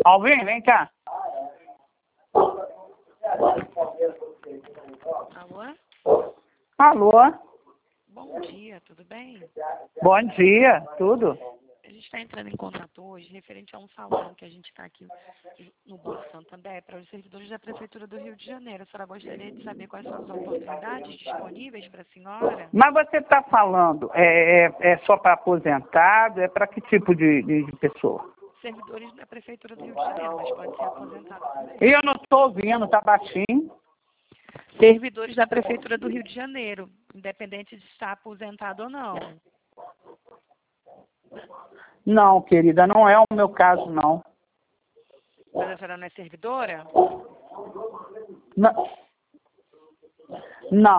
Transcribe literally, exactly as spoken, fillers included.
Alvin, vem cá. Alô? Alô? Bom dia, tudo bem? Bom dia, tudo? A gente está entrando em contato hoje referente a um salão que a gente está aqui no Banco Santander para os servidores da Prefeitura do Rio de Janeiro. A senhora gostaria de saber quais são as oportunidades disponíveis para a senhora? Mas você está falando, é, é, é só para aposentado, é para que tipo de, de, de pessoa? Servidores da Prefeitura do Rio de Janeiro, mas pode ser aposentado também. Eu não estou ouvindo, está baixinho. Servidores da Prefeitura do Rio de Janeiro, independente de estar aposentado ou não. Não, querida, não é o meu caso, não. Mas a senhora não é servidora? Não. Não.